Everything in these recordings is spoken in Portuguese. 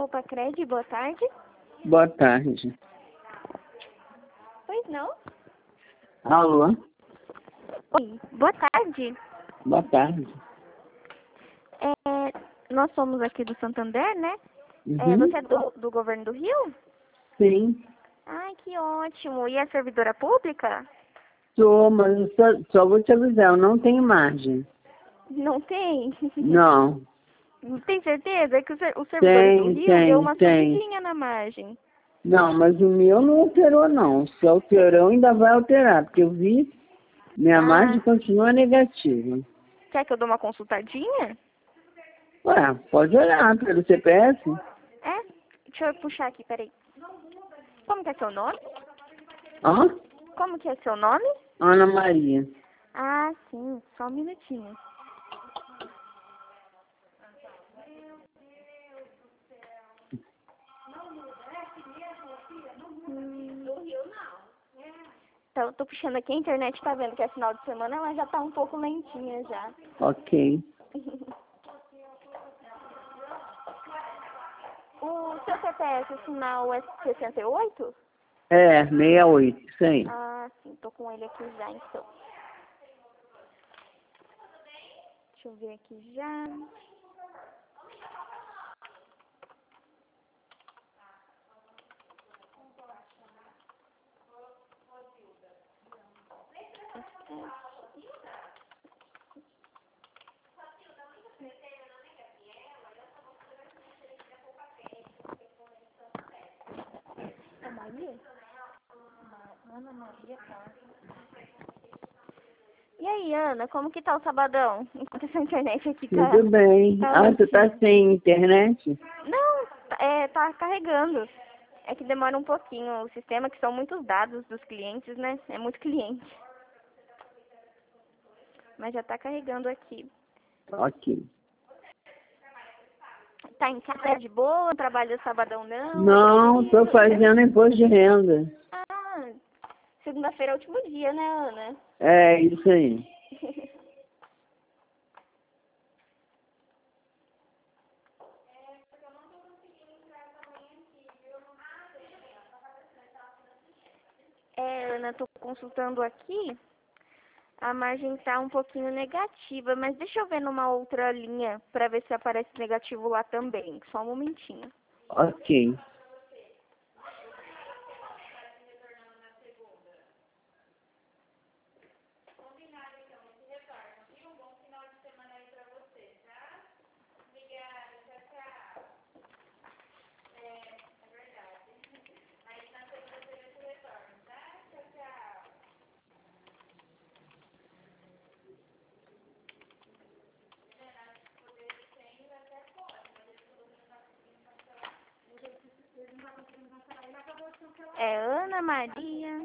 Copa Cred, boa tarde. Boa tarde. Pois não? Alô? Oi, boa tarde. Boa tarde. Nós somos aqui do Santander, né? Uhum. Você é do governo do Rio? Sim. Ai, que ótimo. E é servidora pública? Sou, mas eu só vou te avisar, eu não tenho margem. Não tem? Não. Tem certeza? É que os servidores do Rio deu uma Tem. subidinha na margem. Não, mas o meu não alterou, não. Se alterou, ainda vai alterar, porque eu vi, minha margem continua negativa. Quer que eu dou uma consultadinha? Ué, pode olhar pelo CPF. É? Deixa eu puxar aqui, peraí. Como que é seu nome? Hã? Como que é seu nome? Ana Maria. Ah, sim. Só um minutinho. Então, eu tô puxando aqui, a internet tá vendo que é final de semana, ela já tá um pouco lentinha já. Ok. O seu CPF, o final é 68? É, 68, isso aí. Ah, sim, tô com ele aqui já, então. Deixa eu ver aqui já. É Maria? Ana Maria, tá. E aí, Ana, como que tá o sabadão? Enquanto essa internet aqui tá... Tudo bem. tá Ah, você tá lentinha. sem internet? Não, tá carregando. É que demora um pouquinho o sistema, que são muitos dados dos clientes, né? É muito cliente. Mas já tá carregando aqui. Ok. Tá em casa de boa? Trabalha sabadão não? Não, tô fazendo imposto de renda. Ah, segunda-feira é o último dia, né, Ana? É, isso aí. Ana, tô consultando aqui. A margem tá um pouquinho negativa, mas deixa eu ver numa outra linha pra ver se aparece negativo lá também. Só um momentinho. Ok. É Ana Maria.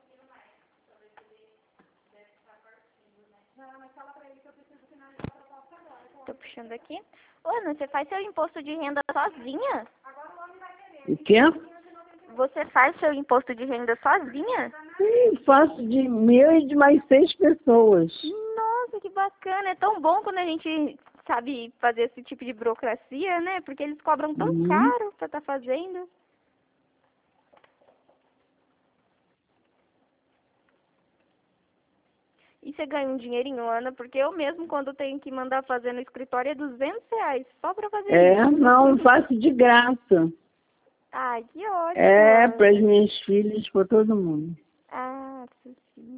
Tô puxando aqui. Ô, Ana, você faz seu imposto de renda sozinha? O quê? Você faz seu imposto de renda sozinha? Sim, faço de meu e de mais 6 pessoas. Nossa, que bacana. É tão bom quando a gente sabe fazer esse tipo de burocracia, né? Porque eles cobram tão Uhum. caro pra estar fazendo. E você ganha um dinheirinho, Ana? Porque eu mesmo, quando tenho que mandar fazer no escritório, é R$ 200 só pra fazer É, isso. não, faço de graça. Ai, que ótimo, É, para as Ana. minhas filhas, para todo mundo. Ah, sim.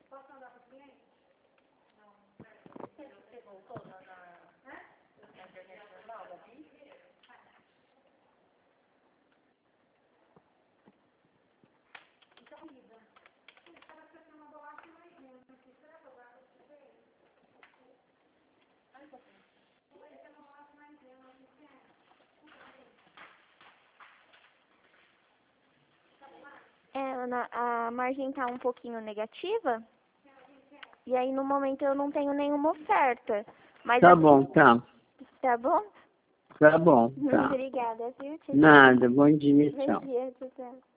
Ana, a margem tá um pouquinho negativa. E aí, no momento, eu não tenho nenhuma oferta. Mas Tá bom, assim, tá. tá bom? Tá bom, tá. Obrigada, viu? Tchau, tchau. Nada, bom dia, Bom tchau. dia, tchau, tchau.